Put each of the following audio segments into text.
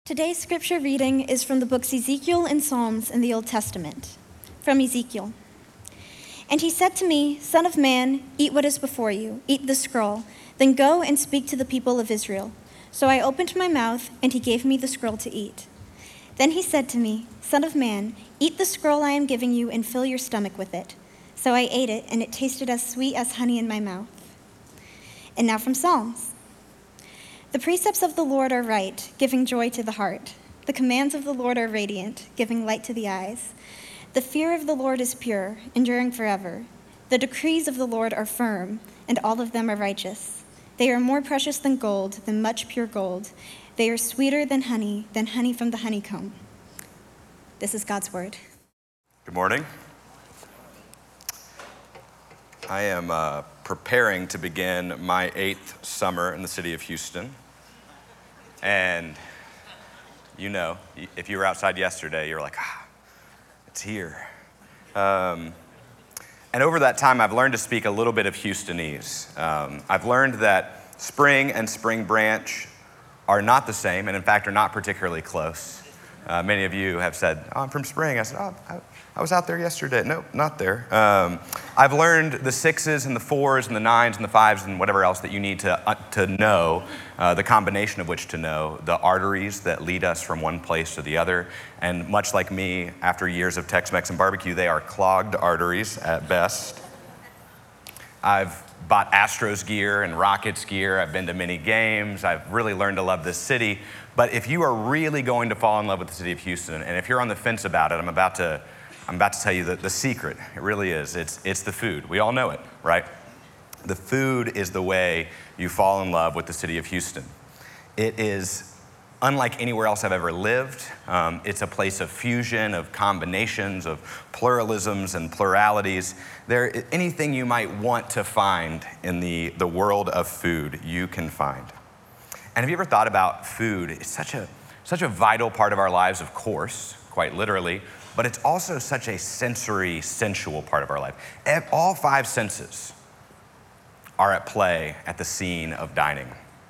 Today's scripture reading is from the books Ezekiel and Psalms in the Old Testament. From Ezekiel. And he said to me, "Son of man, eat what is before you, eat the scroll, then go and speak to the people of Israel." So I opened my mouth, and he gave me the scroll to eat. Then he said to me, "Son of man, eat the scroll I am giving you and fill your stomach with it." So I ate it, and it tasted as sweet as honey in my mouth. And now from Psalms. The precepts of the Lord are right, giving joy to the heart. The commands of the Lord are radiant, giving light to the eyes. The fear of the Lord is pure, enduring forever. The decrees of the Lord are firm, and all of them are righteous. They are more precious than gold, than much pure gold. They are sweeter than honey from the honeycomb. This is God's word. Good morning. I am preparing to begin my 8th summer in the city of Houston. And you know, if you were outside yesterday, you're like, it's here. And over that time, I've learned to speak a little bit of Houstonese. I've learned that Spring and Spring Branch are not the same, and in fact, are not particularly close. Many of you have said, "Oh, I'm from Spring." I said, I was out there yesterday. Nope, not there. I've learned the 6s and the 4s and the 9s and the 5s and whatever else that you need to know, the combination of which to know, the arteries that lead us from one place to the other. And much like me, after years of Tex-Mex and barbecue, they are clogged arteries at best. I've bought Astros gear and Rockets gear. I've been to many games. I've really learned to love this city. But if you are really going to fall in love with the city of Houston, and if you're on the fence about it, I'm about to tell you the secret. It really is. It's the food. We all know it, right? The food is the way you fall in love with the city of Houston. It is unlike anywhere else I've ever lived. It's a place of fusion, of combinations, of pluralisms and pluralities. Anything you might want to find in the world of food, you can find. And have you ever thought about food? It's such a vital part of our lives, of course, quite literally, but it's also such a sensory, sensual part of our life. All 5 senses are at play at the scene of dining.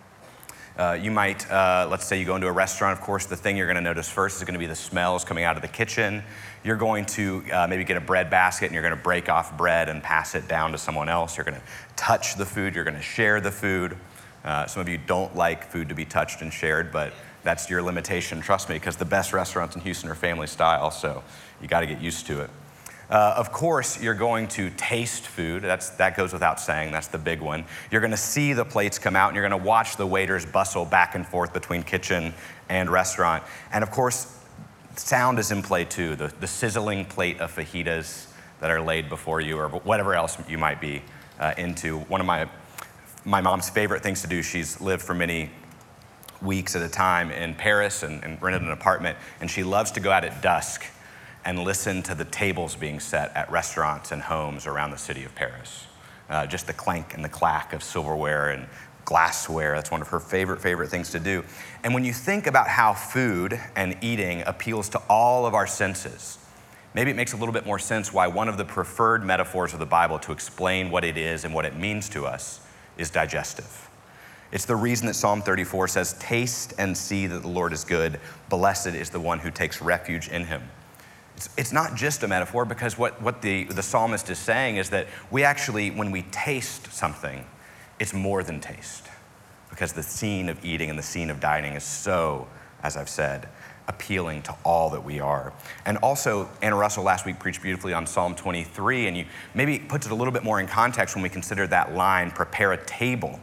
You might, let's say you go into a restaurant, of course, the thing you're gonna notice first is gonna be the smells coming out of the kitchen. You're going to maybe get a bread basket and you're gonna break off bread and pass it down to someone else. You're gonna touch the food, you're gonna share the food. Some of you don't like food to be touched and shared, but that's your limitation, trust me, because the best restaurants in Houston are family style, so you gotta get used to it. Of course, you're going to taste food. That goes without saying. That's the big one. You're gonna see the plates come out, and you're gonna watch the waiters bustle back and forth between kitchen and restaurant. And of course, sound is in play too. The sizzling plate of fajitas that are laid before you, or whatever else you might be into. One of my mom's favorite things to do, she's lived for many weeks at a time in Paris and rented an apartment, and she loves to go out at dusk and listen to the tables being set at restaurants and homes around the city of Paris. Just the clank and the clack of silverware and glassware. That's one of her favorite things to do. And when you think about how food and eating appeals to all of our senses, maybe it makes a little bit more sense why one of the preferred metaphors of the Bible to explain what it is and what it means to us is digestive. It's the reason that Psalm 34 says, "Taste and see that the Lord is good. Blessed is the one who takes refuge in him." It's not just a metaphor, because what the psalmist is saying is that we actually, when we taste something, it's more than taste. Because the scene of eating and the scene of dining is so, as I've said, appealing to all that we are. And also, Anna Russell last week preached beautifully on Psalm 23, and maybe puts it a little bit more in context when we consider that line, prepare a table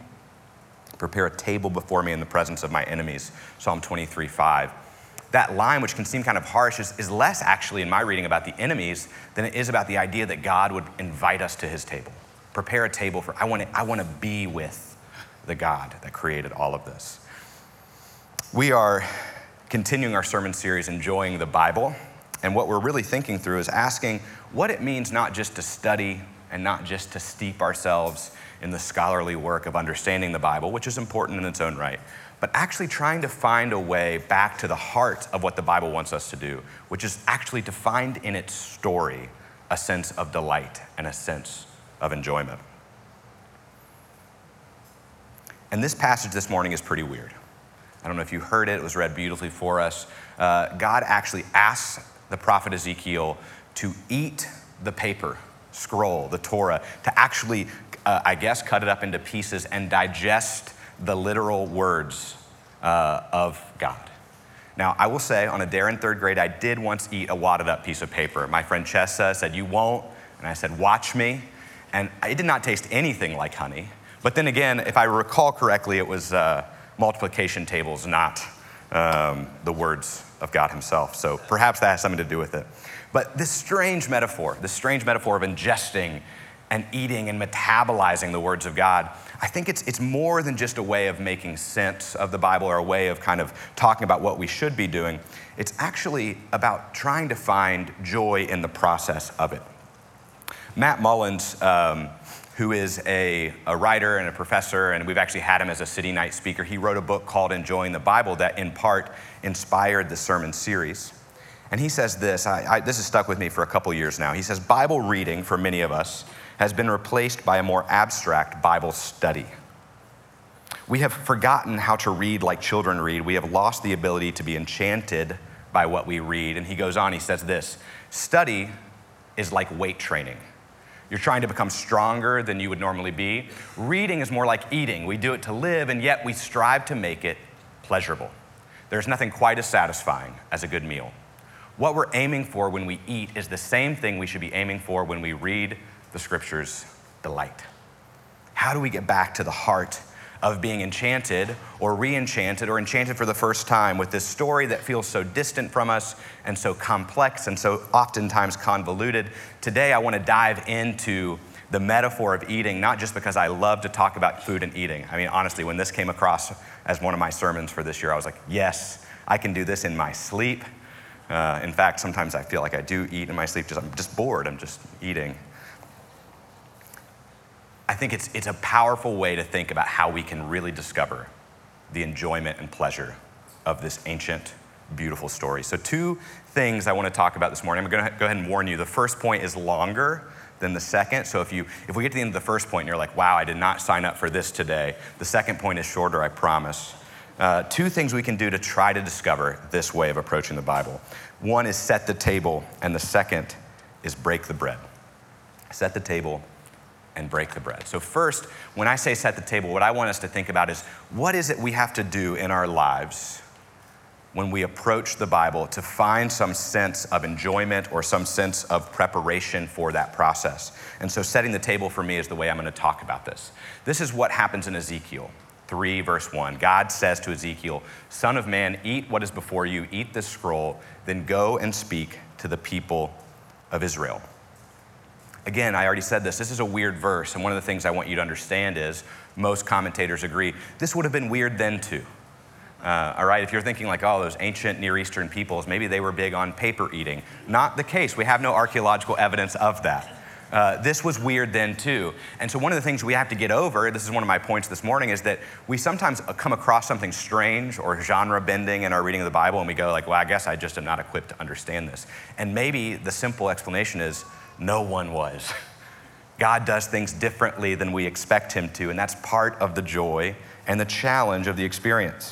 before me in the presence of my enemies, Psalm 23:5. That line, which can seem kind of harsh, is less actually in my reading about the enemies than it is about the idea that God would invite us to his table. Prepare a table I want to be with the God that created all of this. We are continuing our sermon series, Enjoying the Bible. And what we're really thinking through is asking what it means not just to study and not just to steep ourselves in the scholarly work of understanding the Bible, which is important in its own right, but actually trying to find a way back to the heart of what the Bible wants us to do, which is actually to find in its story a sense of delight and a sense of enjoyment. And this passage this morning is pretty weird. I don't know if you heard it. It was read beautifully for us. God actually asks the prophet Ezekiel to eat the paper, scroll, the Torah, to actually, cut it up into pieces and digest the literal words of God. Now, I will say, on a dare in third grade, I did once eat a wadded up piece of paper. My friend Chessa said, "You won't." And I said, "Watch me." And it did not taste anything like honey. But then again, if I recall correctly, it was multiplication tables, not the words of God himself. So perhaps that has something to do with it. But this strange metaphor of ingesting and eating and metabolizing the words of God, I think it's more than just a way of making sense of the Bible or a way of kind of talking about what we should be doing. It's actually about trying to find joy in the process of it. Matt Mullins, who is a writer and a professor, and we've actually had him as a city night speaker, he wrote a book called Enjoying the Bible that in part inspired the sermon series. And he says this, this has stuck with me for a couple years now. He says, Bible reading for many of us has been replaced by a more abstract Bible study. We have forgotten how to read like children read. We have lost the ability to be enchanted by what we read. And he goes on, he says this, study is like weight training. You're trying to become stronger than you would normally be. Reading is more like eating. We do it to live, and yet we strive to make it pleasurable. There's nothing quite as satisfying as a good meal. What we're aiming for when we eat is the same thing we should be aiming for when we read the scriptures, delight. How do we get back to the heart of being enchanted or re-enchanted or enchanted for the first time with this story that feels so distant from us and so complex and so oftentimes convoluted? Today, I want to dive into the metaphor of eating, not just because I love to talk about food and eating. I mean, honestly, when this came across as one of my sermons for this year, I was like, yes, I can do this in my sleep. In fact, sometimes I feel like I do eat in my sleep. I'm just bored. I'm just eating. I think it's a powerful way to think about how we can really discover the enjoyment and pleasure of this ancient, beautiful story. So 2 things I want to talk about this morning. I'm going to go ahead and warn you. The first point is longer than the second. So if we get to the end of the first point and you're like, wow, I did not sign up for this today, the second point is shorter, I promise. 2 things we can do to try to discover this way of approaching the Bible. One is set the table, and the second is break the bread. Set the table and break the bread. So first, when I say set the table, what I want us to think about is what is it we have to do in our lives when we approach the Bible to find some sense of enjoyment or some sense of preparation for that process. And so setting the table for me is the way I'm going to talk about this. This is what happens in Ezekiel 3, verse 1. God says to Ezekiel, "Son of man, eat what is before you, eat this scroll, then go and speak to the people of Israel." Again, I already said this is a weird verse, and one of the things I want you to understand is most commentators agree this would have been weird then too. All right, if you're thinking like, oh, those ancient Near Eastern peoples, maybe they were big on paper eating. Not the case. We have no archaeological evidence of that. This was weird then too. And so one of the things we have to get over, this is one of my points this morning, is that we sometimes come across something strange or genre bending in our reading of the Bible, and we go like, well, I guess I just am not equipped to understand this. And maybe the simple explanation is no one was. God does things differently than we expect him to, and that's part of the joy and the challenge of the experience.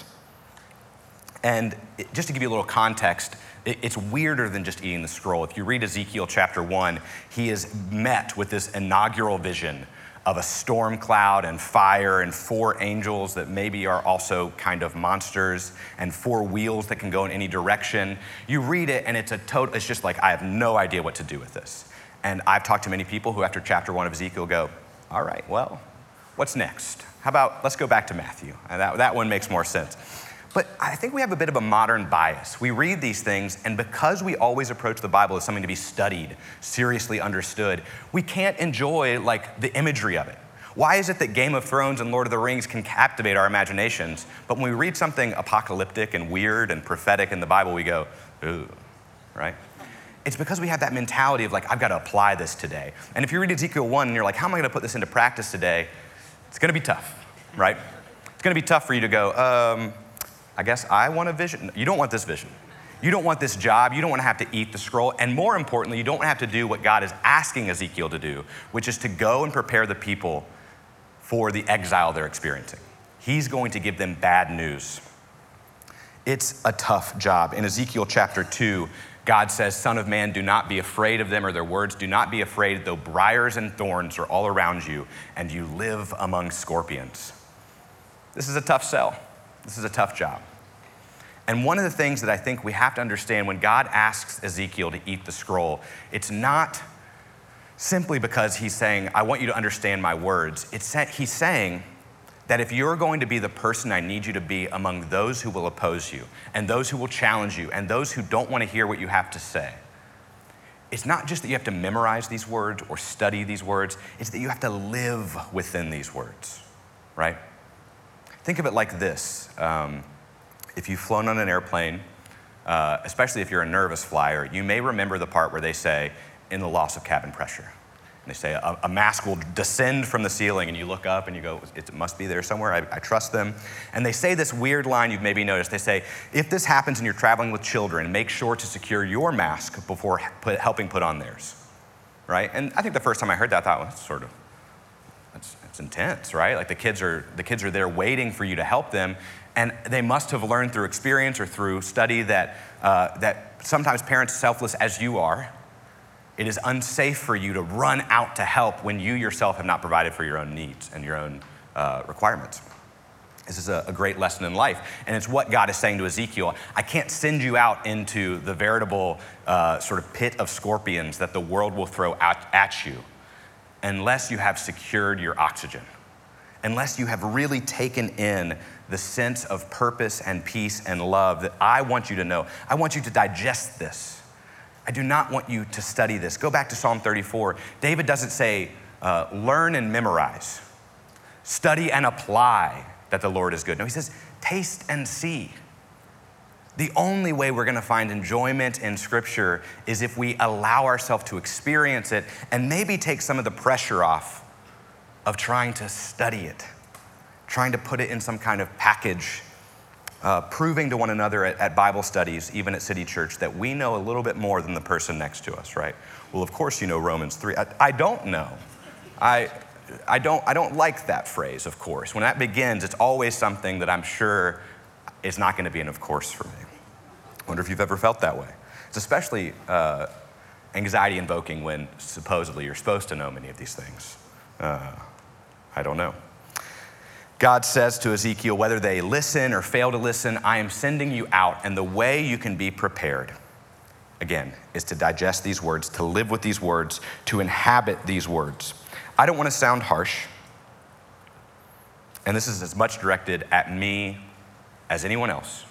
And just to give you a little context, it's weirder than just eating the scroll. If you read Ezekiel chapter 1, he is met with this inaugural vision of a storm cloud and fire and 4 angels that maybe are also kind of monsters and 4 wheels that can go in any direction. You read it and it's just like, I have no idea what to do with this. And I've talked to many people who after chapter 1 of Ezekiel go, all right, well, what's next? How about, let's go back to Matthew. And that one makes more sense. But I think we have a bit of a modern bias. We read these things, and because we always approach the Bible as something to be studied, seriously understood, we can't enjoy like the imagery of it. Why is it that Game of Thrones and Lord of the Rings can captivate our imaginations, but when we read something apocalyptic and weird and prophetic in the Bible, we go, ooh, right? It's because we have that mentality of like, I've got to apply this today. And if you read Ezekiel 1 and you're like, how am I going to put this into practice today? It's going to be tough, right? It's going to be tough for you to go, I guess I want a vision. You don't want this vision. You don't want this job. You don't want to have to eat the scroll. And more importantly, you don't have to do what God is asking Ezekiel to do, which is to go and prepare the people for the exile they're experiencing. He's going to give them bad news. It's a tough job. In Ezekiel chapter 2, God says, "Son of man, do not be afraid of them or their words. Do not be afraid, though briars and thorns are all around you, and you live among scorpions." This is a tough sell. This is a tough job. And one of the things that I think we have to understand when God asks Ezekiel to eat the scroll, it's not simply because he's saying, "I want you to understand my words." He's saying that if you're going to be the person I need you to be among those who will oppose you and those who will challenge you and those who don't want to hear what you have to say, it's not just that you have to memorize these words or study these words, it's that you have to live within these words, right? Think of it like this. If you've flown on an airplane, especially if you're a nervous flyer, you may remember the part where they say, "in the loss of cabin pressure." And they say a mask will descend from the ceiling, and you look up and you go, "It must be there somewhere, I trust them." And they say this weird line you've maybe noticed. They say, "if this happens and you're traveling with children, make sure to secure your mask before helping put on theirs," right? And I think the first time I heard that, I thought, well, that's intense, right? Like the kids are there waiting for you to help them, and they must have learned through experience or through study that sometimes parents, selfless as you are, it is unsafe for you to run out to help when you yourself have not provided for your own needs and your own requirements. This is a great lesson in life, and it's what God is saying to Ezekiel. I can't send you out into the veritable sort of pit of scorpions that the world will throw at you unless you have secured your oxygen, unless you have really taken in the sense of purpose and peace and love that I want you to know. I want you to digest this. I do not want you to study this. Go back to Psalm 34. David doesn't say, learn and memorize, study and apply that the Lord is good. No, he says, taste and see. The only way we're gonna find enjoyment in Scripture is if we allow ourselves to experience it and maybe take some of the pressure off of trying to study it, trying to put it in some kind of package, proving to one another at Bible studies, even at City Church, that we know a little bit more than the person next to us, right? Well, of course you know Romans 3. I don't know. I don't like that phrase, of course. When that begins, it's always something that I'm sure is not gonna be an of course for me. I wonder if you've ever felt that way. It's especially anxiety invoking when supposedly you're supposed to know many of these things. I don't know. God says to Ezekiel, whether they listen or fail to listen, I am sending you out, and the way you can be prepared, again, is to digest these words, to live with these words, to inhabit these words. I don't want to sound harsh, and this is as much directed at me as anyone else,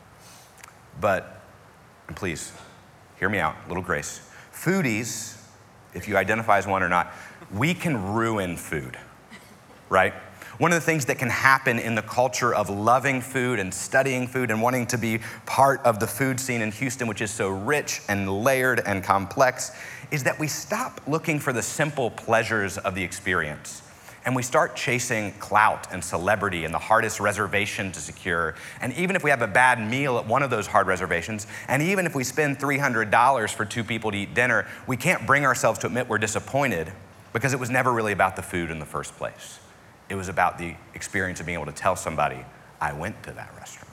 but, and please, hear me out, little grace. Foodies, if you identify as one or not, we can ruin food, right? One of the things that can happen in the culture of loving food and studying food and wanting to be part of the food scene in Houston, which is so rich and layered and complex, is that we stop looking for the simple pleasures of the experience. And we start chasing clout and celebrity and the hardest reservation to secure. And even if we have a bad meal at one of those hard reservations, and even if we spend $300 for 2 people to eat dinner, we can't bring ourselves to admit we're disappointed because it was never really about the food in the first place. It was about the experience of being able to tell somebody, I went to that restaurant.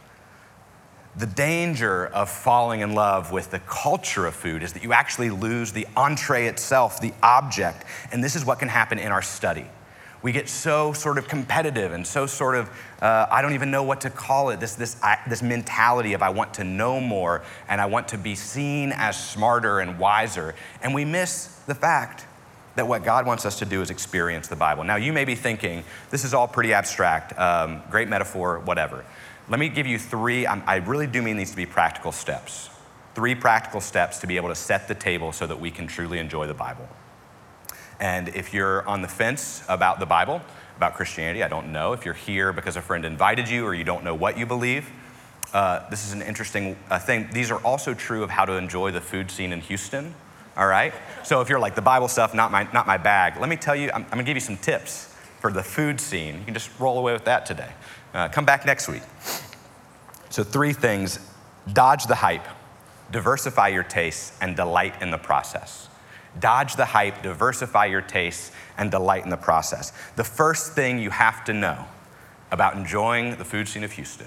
The danger of falling in love with the culture of food is that you actually lose the entree itself, the object. And this is what can happen in our study. We get so sort of competitive and so sort of, I don't even know what to call it, this mentality of I want to know more and I want to be seen as smarter and wiser. And we miss the fact that what God wants us to do is experience the Bible. Now, you may be thinking, this is all pretty abstract, great metaphor, whatever. Let me give you 3, I really do mean these to be practical steps. 3 practical steps to be able to set the table so that we can truly enjoy the Bible. And if you're on the fence about the Bible, about Christianity, I don't know. If you're here because a friend invited you or you don't know what you believe, this is an interesting thing. These are also true of how to enjoy the food scene in Houston. All right? So if you're like, the Bible stuff, not my bag, let me tell you, I'm gonna give you some tips for the food scene. You can just roll away with that today. Come back next week. So 3 things: dodge the hype, diversify your tastes, and delight in the process. Dodge the hype, diversify your tastes, and delight in the process. The first thing you have to know about enjoying the food scene of Houston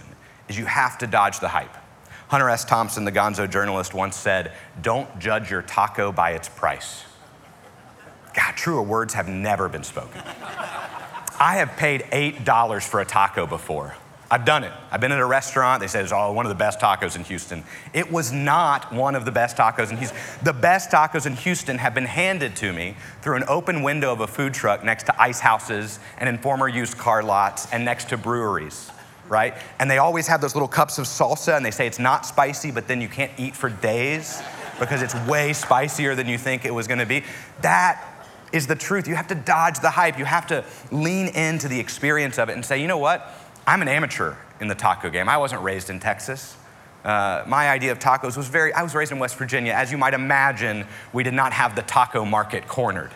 is you have to dodge the hype. Hunter S. Thompson, the Gonzo journalist, once said, "Don't judge your taco by its price." God, truer words have never been spoken. I have paid $8 for a taco before. I've done it. I've been at a restaurant. They said it's one of the best tacos in Houston. It was not one of the best tacos in Houston. The best tacos in Houston have been handed to me through an open window of a food truck next to ice houses and in former used car lots and next to breweries, right? And they always have those little cups of salsa, and they say it's not spicy, but then you can't eat for days because it's way spicier than you think it was gonna be. That is the truth. You have to dodge the hype. You have to lean into the experience of it and say, you know what? I'm an amateur in the taco game. I wasn't raised in Texas. My idea of tacos was I was raised in West Virginia. As you might imagine, we did not have the taco market cornered.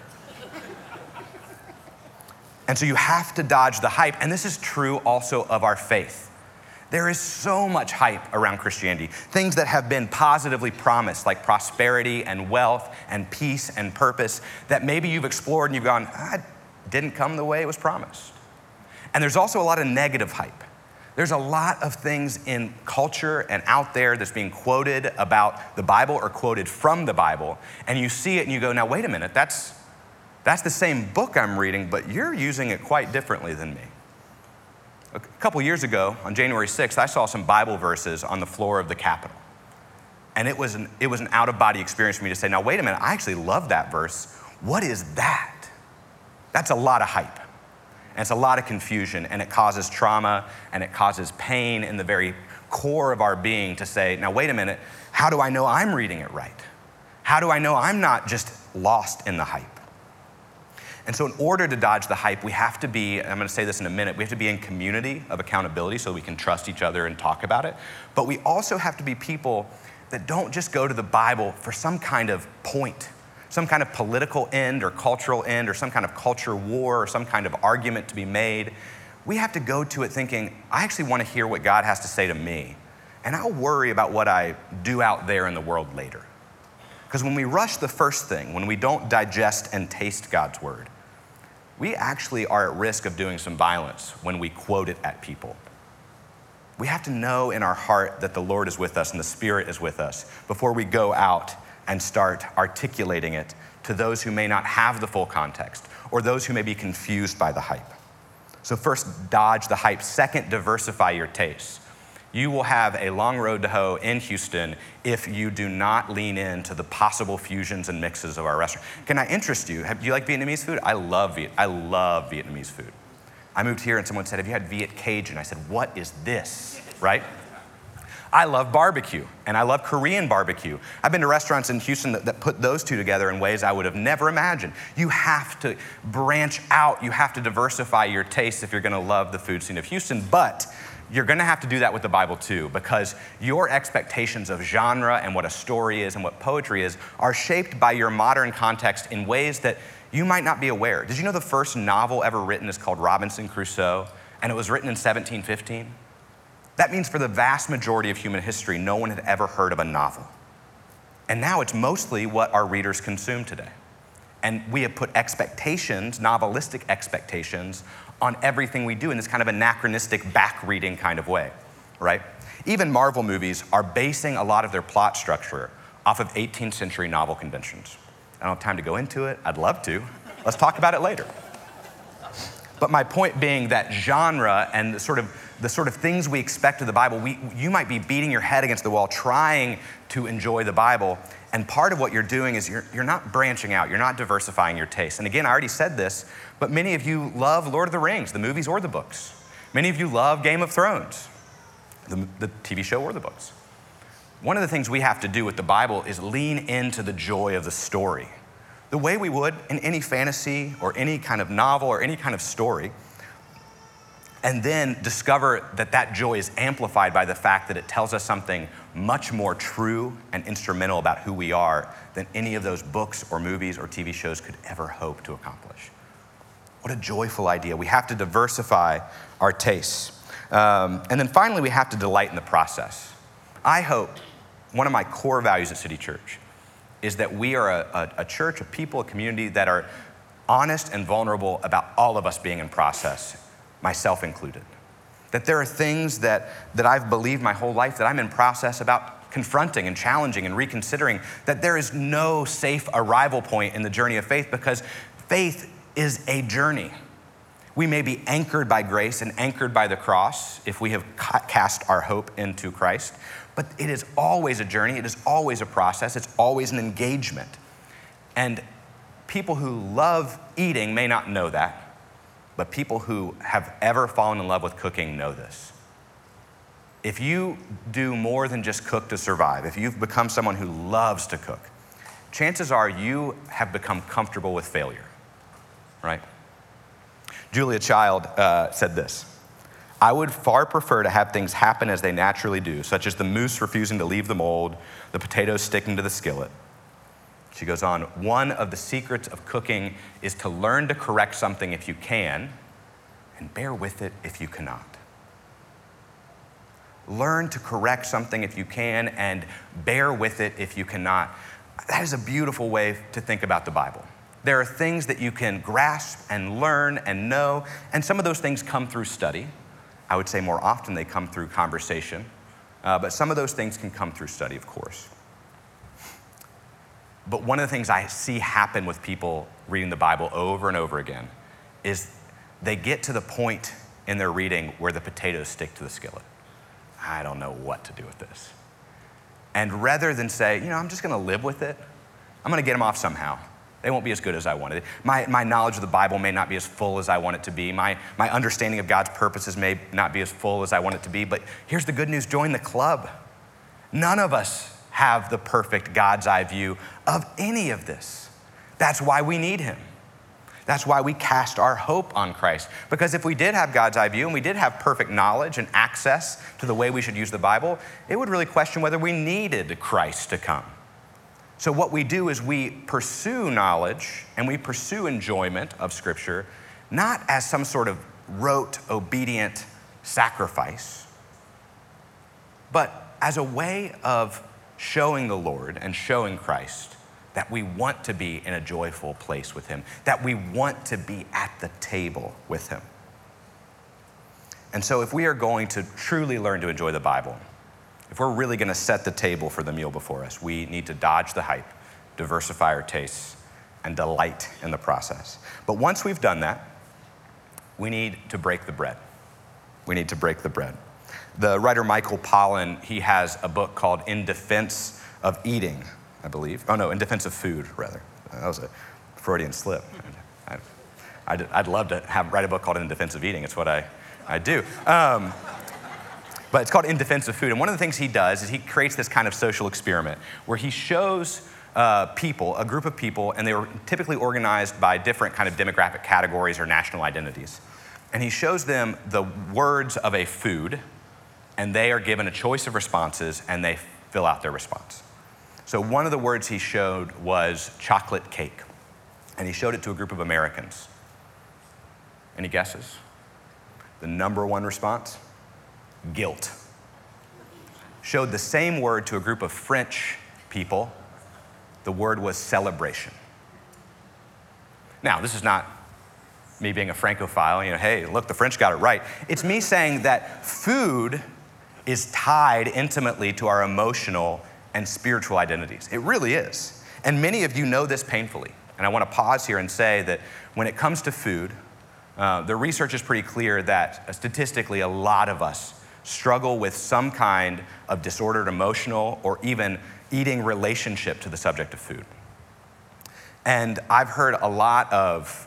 And so you have to dodge the hype. And this is true also of our faith. There is so much hype around Christianity. Things that have been positively promised, like prosperity and wealth and peace and purpose, that maybe you've explored and you've gone, it didn't come the way it was promised. And there's also a lot of negative hype. There's a lot of things in culture and out there that's being quoted about the Bible or quoted from the Bible, and you see it and you go, now wait a minute, that's the same book I'm reading, but you're using it quite differently than me. A couple years ago, on January 6th, I saw some Bible verses on the floor of the Capitol. And it was an out-of-body experience for me to say, now wait a minute, I actually love that verse. What is that? That's a lot of hype. And it's a lot of confusion, and it causes trauma, and it causes pain in the very core of our being to say, now wait a minute, how do I know I'm reading it right? How do I know I'm not just lost in the hype? And so in order to dodge the hype, we have to be, and I'm gonna say this in a minute, we have to be in community of accountability so we can trust each other and talk about it. But we also have to be people that don't just go to the Bible for some kind of point, some kind of political end or cultural end or some kind of culture war or some kind of argument to be made. We have to go to it thinking, I actually want to hear what God has to say to me, and I'll worry about what I do out there in the world later. Because when we rush the first thing, when we don't digest and taste God's word, we actually are at risk of doing some violence when we quote it at people. We have to know in our heart that the Lord is with us and the Spirit is with us before we go out and start articulating it to those who may not have the full context or those who may be confused by the hype. So first, dodge the hype. Second, diversify your tastes. You will have a long road to hoe in Houston if you do not lean into the possible fusions and mixes of our restaurant. Can I interest you? Do you like Vietnamese food? I love Vietnamese food. I moved here and someone said, have you had Viet Cajun? I said, what is this, right? I love barbecue, and I love Korean barbecue. I've been to restaurants in Houston that put those two together in ways I would have never imagined. You have to branch out. You have to diversify your tastes if you're gonna love the food scene of Houston, but you're gonna have to do that with the Bible too, because your expectations of genre and what a story is and what poetry is are shaped by your modern context in ways that you might not be aware. Did you know the first novel ever written is called Robinson Crusoe, and it was written in 1715? That means for the vast majority of human history, no one had ever heard of a novel. And now it's mostly what our readers consume today. And we have put expectations, novelistic expectations, on everything we do in this kind of anachronistic back-reading kind of way, right? Even Marvel movies are basing a lot of their plot structure off of 18th century novel conventions. I don't have time to go into it. I'd love to. Let's talk about it later. But my point being that genre and the sort of things we expect of the Bible, you might be beating your head against the wall trying to enjoy the Bible, and part of what you're doing is you're not branching out, you're not diversifying your taste. And again, I already said this, but many of you love Lord of the Rings, the movies or the books. Many of you love Game of Thrones, the TV show or the books. One of the things we have to do with the Bible is lean into the joy of the story, the way we would in any fantasy or any kind of novel or any kind of story, and then discover that that joy is amplified by the fact that it tells us something much more true and instrumental about who we are than any of those books or movies or TV shows could ever hope to accomplish. What a joyful idea. We have to diversify our tastes. And then finally, we have to delight in the process. I hope one of my core values at City Church is that we are a church, a people, a community that are honest and vulnerable about all of us being in process, myself included. That there are things that I've believed my whole life that I'm in process about confronting and challenging and reconsidering, that there is no safe arrival point in the journey of faith, because faith is a journey. We may be anchored by grace and anchored by the cross if we have cast our hope into Christ, but it is always a journey, it is always a process, it's always an engagement. And people who love eating may not know that, but people who have ever fallen in love with cooking know this. If you do more than just cook to survive, if you've become someone who loves to cook, chances are you have become comfortable with failure, right? Julia Child said this: "I would far prefer to have things happen as they naturally do, such as the mousse refusing to leave the mold, the potatoes sticking to the skillet." She goes on, "One of the secrets of cooking is to learn to correct something if you can, and bear with it if you cannot." Learn to correct something if you can, and bear with it if you cannot. That is a beautiful way to think about the Bible. There are things that you can grasp and learn and know, and some of those things come through study. I would say more often they come through conversation, but some of those things can come through study, of course. But one of the things I see happen with people reading the Bible over and over again is they get to the point in their reading where the potatoes stick to the skillet. I don't know what to do with this. And rather than say, I'm just going to live with it, I'm going to get them off somehow. They won't be as good as I wanted. My knowledge of the Bible may not be as full as I want it to be. My understanding of God's purposes may not be as full as I want it to be. But here's the good news: join the club. None of us have the perfect God's eye view of any of this. That's why we need him. That's why we cast our hope on Christ. Because if we did have God's eye view and we did have perfect knowledge and access to the way we should use the Bible, it would really question whether we needed Christ to come. So what we do is we pursue knowledge and we pursue enjoyment of Scripture, not as some sort of rote, obedient sacrifice, but as a way of showing the Lord and showing Christ that we want to be in a joyful place with him, that we want to be at the table with him. And so if we are going to truly learn to enjoy the Bible, if we're really going to set the table for the meal before us, we need to dodge the hype, diversify our tastes, and delight in the process. But once we've done that, we need to break the bread. We need to break the bread. The writer Michael Pollan, he has a book called In Defense of Eating, I believe. Oh no, In Defense of Food, rather. That was a Freudian slip. I'd love to write a book called In Defense of Eating. It's what I do. But it's called In Defense of Food. And one of the things he does is he creates this kind of social experiment where he shows people, a group of people, and they were typically organized by different kind of demographic categories or national identities. And he shows them the words of a food, and they are given a choice of responses, and they fill out their response. So one of the words he showed was chocolate cake, and he showed it to a group of Americans. Any guesses? The number one response? Guilt. Showed the same word to a group of French people. The word was celebration. Now, this is not me being a Francophile, hey, look, the French got it right. It's me saying that food is tied intimately to our emotional and spiritual identities. It really is. And many of you know this painfully. And I want to pause here and say that when it comes to food, the research is pretty clear that statistically a lot of us struggle with some kind of disordered emotional or even eating relationship to the subject of food. And I've heard a lot of,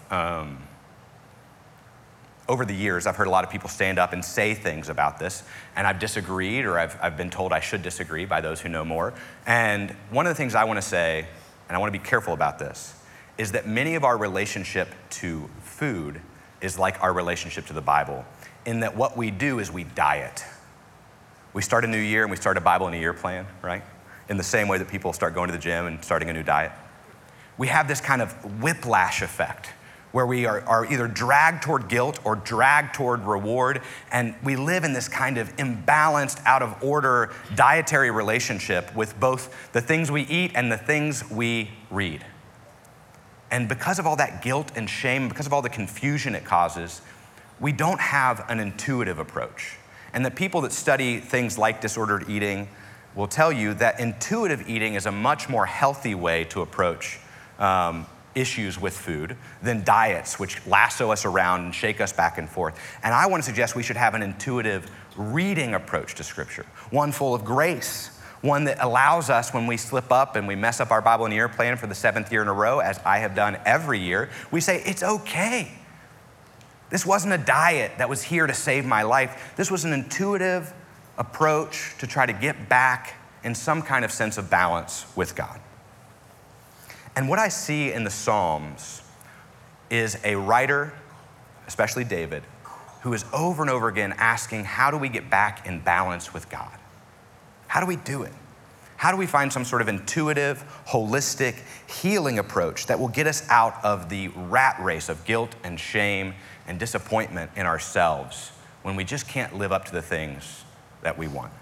over the years, I've heard a lot of people stand up and say things about this, and I've disagreed, or I've been told I should disagree by those who know more. And one of the things I want to say, and I want to be careful about this, is that many of our relationship to food is like our relationship to the Bible, in that what we do is we diet. We start a new year and we start a Bible in a year plan, right? In the same way that people start going to the gym and starting a new diet. We have this kind of whiplash effect where we are either dragged toward guilt or dragged toward reward, and we live in this kind of imbalanced, out of order dietary relationship with both the things we eat and the things we read. And because of all that guilt and shame, because of all the confusion it causes, we don't have an intuitive approach. And that people that study things like disordered eating will tell you that intuitive eating is a much more healthy way to approach issues with food than diets, which lasso us around and shake us back and forth. And I want to suggest we should have an intuitive reading approach to Scripture, one full of grace, one that allows us, when we slip up and we mess up our Bible in a year plan for the 7th year in a row, as I have done every year, we say, it's okay. This wasn't a diet that was here to save my life. This was an intuitive approach to try to get back in some kind of sense of balance with God. And what I see in the Psalms is a writer, especially David, who is over and over again asking, how do we get back in balance with God? How do we do it? How do we find some sort of intuitive, holistic, healing approach that will get us out of the rat race of guilt and shame and disappointment in ourselves when we just can't live up to the things that we want?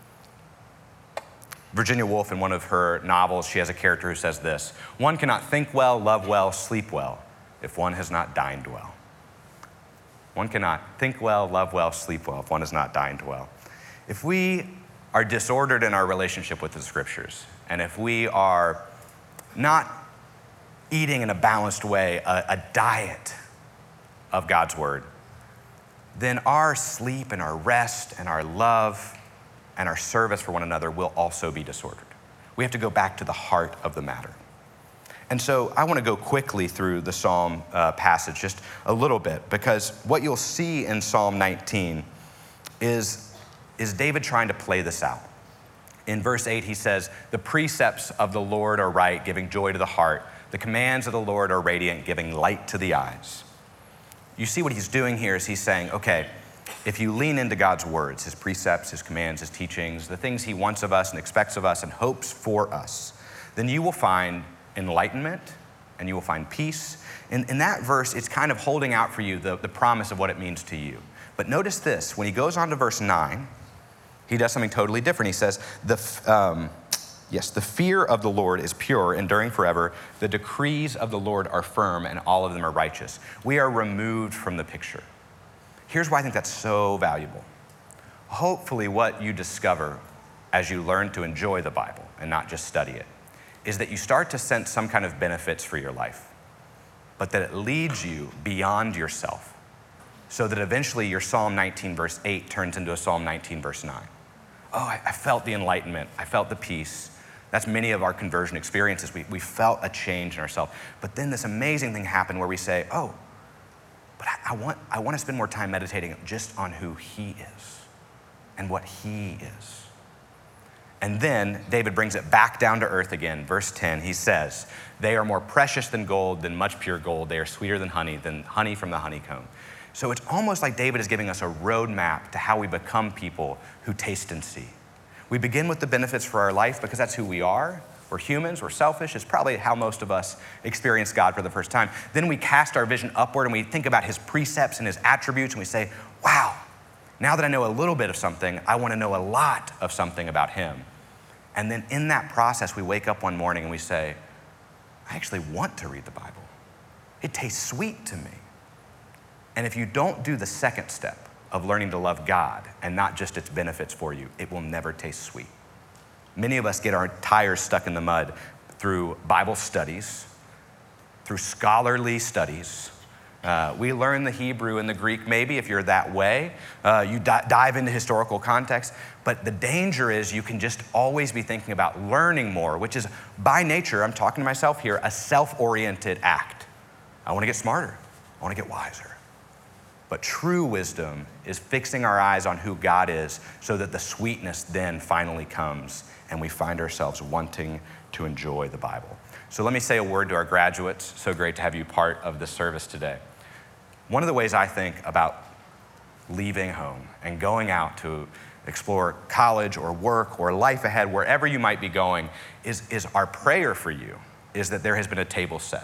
Virginia Woolf, in one of her novels, she has a character who says this: one cannot think well, love well, sleep well if one has not dined well. One cannot think well, love well, sleep well if one has not dined well. If we are disordered in our relationship with the Scriptures, and if we are not eating in a balanced way, a diet of God's Word, then our sleep and our rest and our love and our service for one another will also be disordered. We have to go back to the heart of the matter. And so I want to go quickly through the Psalm passage just a little bit, because what you'll see in Psalm 19 is David trying to play this out. In verse 8, he says, the precepts of the Lord are right, giving joy to the heart. The commands of the Lord are radiant, giving light to the eyes. You see what he's doing here is he's saying, okay, if you lean into God's words, his precepts, his commands, his teachings, the things he wants of us and expects of us and hopes for us, then you will find enlightenment and you will find peace. In that verse, it's kind of holding out for you the promise of what it means to you. But notice this, when he goes on to verse 9, he does something totally different. He says, the fear of the Lord is pure, enduring forever. The decrees of the Lord are firm, and all of them are righteous. We are removed from the picture. Here's why I think that's so valuable. Hopefully what you discover as you learn to enjoy the Bible and not just study it is that you start to sense some kind of benefits for your life, but that it leads you beyond yourself, so that eventually your Psalm 19 verse 8 turns into a Psalm 19 verse 9. Oh, I felt the enlightenment. I felt the peace. That's many of our conversion experiences. We felt a change in ourselves. But then this amazing thing happened where we say, oh, but I want to spend more time meditating just on who he is and what he is. And then David brings it back down to earth again. Verse 10, he says, they are more precious than gold, than much pure gold. They are sweeter than honey from the honeycomb. So it's almost like David is giving us a roadmap to how we become people who taste and see. We begin with the benefits for our life because that's who we are. We're humans, we're selfish. It's probably how most of us experience God for the first time. Then we cast our vision upward and we think about his precepts and his attributes and we say, wow, now that I know a little bit of something, I want to know a lot of something about him. And then in that process, we wake up one morning and we say, I actually want to read the Bible. It tastes sweet to me. And if you don't do the second step of learning to love God and not just its benefits for you, it will never taste sweet. Many of us get our tires stuck in the mud through Bible studies, through scholarly studies. We learn the Hebrew and the Greek, maybe if you're that way. You dive into historical context. But the danger is you can just always be thinking about learning more, which is by nature, I'm talking to myself here, a self-oriented act. I want to get smarter. I want to get wiser. But true wisdom is fixing our eyes on who God is so that the sweetness then finally comes and we find ourselves wanting to enjoy the Bible. So let me say a word to our graduates. So great to have you part of this service today. One of the ways I think about leaving home and going out to explore college or work or life ahead, wherever you might be going, is our prayer for you is that there has been a table set.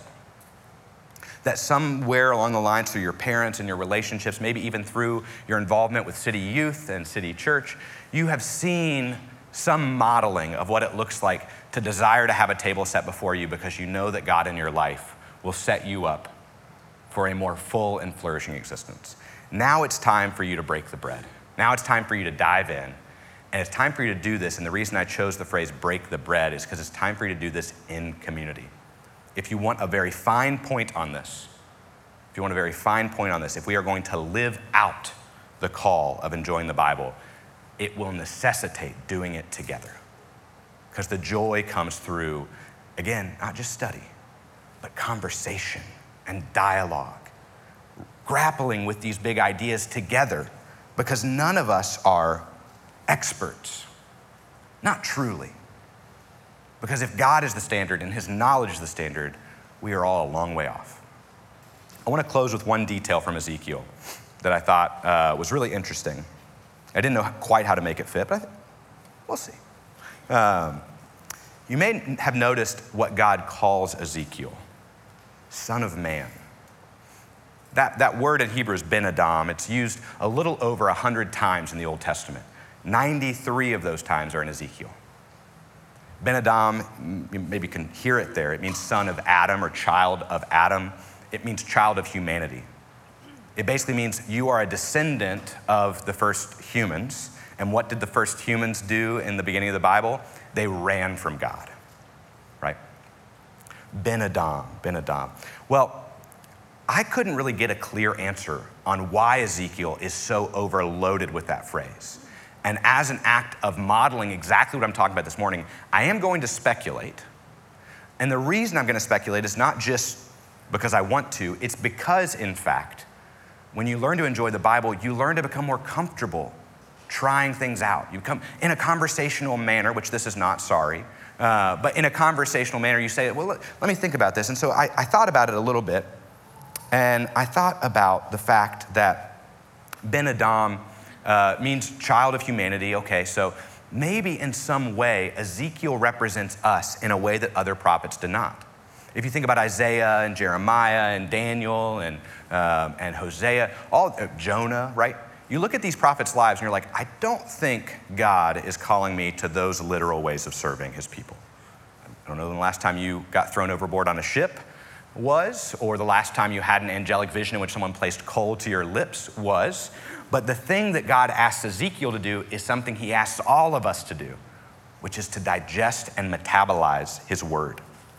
That somewhere along the lines through your parents and your relationships, maybe even through your involvement with City Youth and City Church, you have seen some modeling of what it looks like to desire to have a table set before you because you know that God in your life will set you up for a more full and flourishing existence. now it's time for you to break the bread. Now it's time for you to dive in. And it's time for you to do this. And the reason I chose the phrase break the bread is because it's time for you to do this in community. If you want a very fine point on this, if we are going to live out the call of enjoying the Bible, it will necessitate doing it together. Because the joy comes through, again, not just study, but conversation and dialogue, grappling with these big ideas together, because none of us are experts, not truly. Because if God is the standard and his knowledge is the standard, we are all a long way off. I want to close with one detail from Ezekiel that I thought was really interesting. I didn't know quite how to make it fit, but we'll see. You may have noticed what God calls Ezekiel, son of man. That word in Hebrew is Ben Adam. It's used a little over 100 times in the Old Testament. 93 of those times are in Ezekiel. Ben Adam, you maybe can hear it there. It means son of Adam or child of Adam. It means child of humanity. It basically means you are a descendant of the first humans. And what did the first humans do in the beginning of the Bible? They ran from God, right? Ben Adam. Well, I couldn't really get a clear answer on why Ezekiel is so overloaded with that phrase. And as an act of modeling exactly what I'm talking about this morning, I am going to speculate. And the reason I'm going to speculate is not just because I want to, it's because, in fact, when you learn to enjoy the Bible, you learn to become more comfortable trying things out. You become, in a conversational manner, which this is not, sorry, but in a conversational manner, you say, well, let me think about this. And so I thought about it a little bit, and I thought about the fact that Ben Adam means child of humanity. Okay, so maybe in some way, Ezekiel represents us in a way that other prophets did not. If you think about Isaiah and Jeremiah and Daniel and Hosea, Jonah, right? You look at these prophets' lives and you're like, I don't think God is calling me to those literal ways of serving his people. I don't know when the last time you got thrown overboard on a ship was, or the last time you had an angelic vision in which someone placed coal to your lips was. But the thing that God asks Ezekiel to do is something he asks all of us to do, which is to digest and metabolize his word.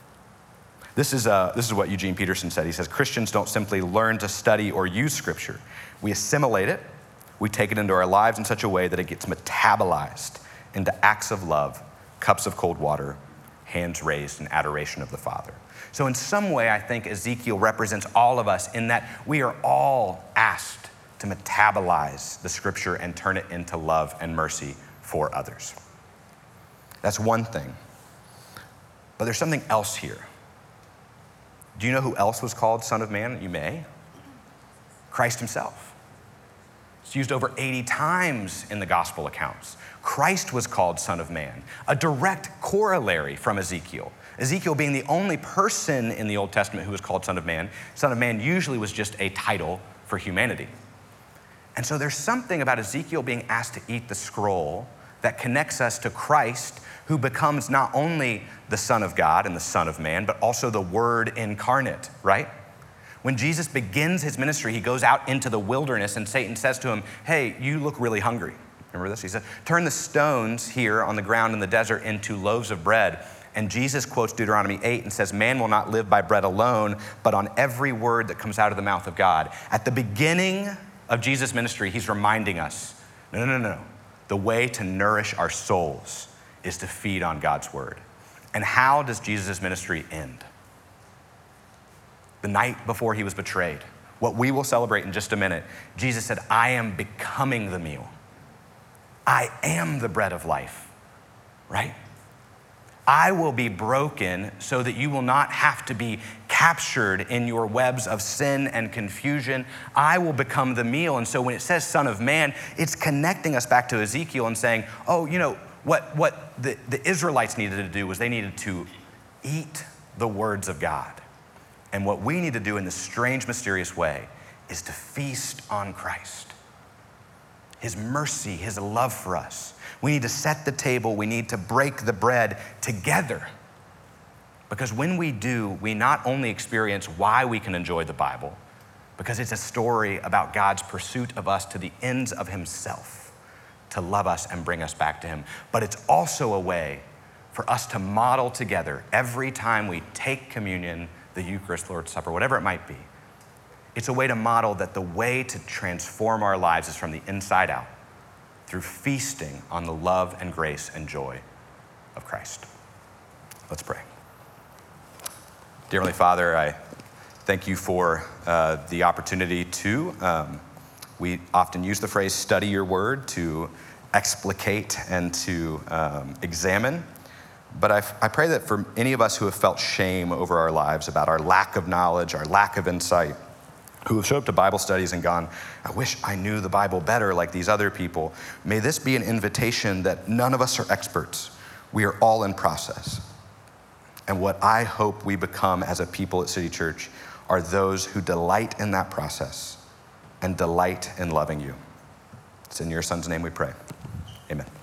This is what Eugene Peterson said. He says, Christians don't simply learn to study or use scripture. We assimilate it. We take it into our lives in such a way that it gets metabolized into acts of love, cups of cold water, hands raised in adoration of the Father. So in some way, I think Ezekiel represents all of us in that we are all asked to metabolize the scripture and turn it into love and mercy for others. That's one thing. But there's something else here. Do you know who else was called Son of Man? You may. Christ himself. It's used over 80 times in the gospel accounts. Christ was called Son of Man, a direct corollary from Ezekiel. Ezekiel being the only person in the Old Testament who was called Son of Man. Son of Man usually was just a title for humanity. And so there's something about Ezekiel being asked to eat the scroll that connects us to Christ, who becomes not only the Son of God and the Son of Man, but also the Word incarnate, right? When Jesus begins his ministry, he goes out into the wilderness and Satan says to him, hey, you look really hungry. Remember this? He said, turn the stones here on the ground in the desert into loaves of bread. And Jesus quotes Deuteronomy 8 and says, man will not live by bread alone, but on every word that comes out of the mouth of God. At the beginning of Jesus' ministry, he's reminding us, no. The way to nourish our souls is to feed on God's word. And how does Jesus' ministry end? The night before he was betrayed, what we will celebrate in just a minute, Jesus said, I am becoming the meal. I am the bread of life, right? I will be broken so that you will not have to be captured in your webs of sin and confusion. I will become the meal. And so when it says Son of Man, it's connecting us back to Ezekiel and saying, oh, you know, what the Israelites needed to do was they needed to eat the words of God. And what we need to do in this strange, mysterious way is to feast on Christ, his mercy, his love for us. We need to set the table. We need to break the bread together. Because when we do, we not only experience why we can enjoy the Bible, because it's a story about God's pursuit of us to the ends of himself, to love us and bring us back to him. But it's also a way for us to model together every time we take communion, the Eucharist, Lord's Supper, whatever it might be. It's a way to model that the way to transform our lives is from the inside out, through feasting on the love and grace and joy of Christ. Let's pray. Dear Heavenly Father, I thank you for the opportunity to, we often use the phrase study your word, to explicate and to examine. But I pray that for any of us who have felt shame over our lives about our lack of knowledge, our lack of insight, who have showed up to Bible studies and gone, I wish I knew the Bible better like these other people. May this be an invitation that none of us are experts. We are all in process. And what I hope we become as a people at City Church are those who delight in that process and delight in loving you. It's in your Son's name we pray. Amen.